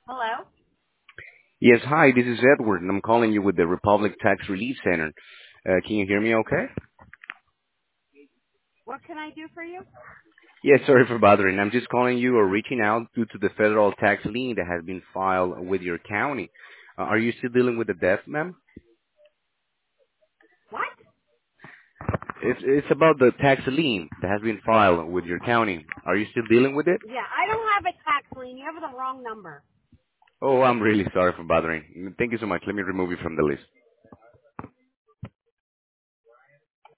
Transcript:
Hello? Yes, hi, this is Edward, and I'm calling you with the Republic Tax Relief Center. Can you hear me okay? What can I do for you? Yes, sorry for bothering. I'm just calling you or reaching out due to the federal tax lien that has been filed with your county. Are you still dealing with the debt, ma'am? What? It's about the tax lien that has been filed with your county. Are you still dealing with it? Yeah, I don't have a tax lien. You have the wrong number. Oh, I'm really sorry for bothering. Thank you so much. Let me remove you from the list.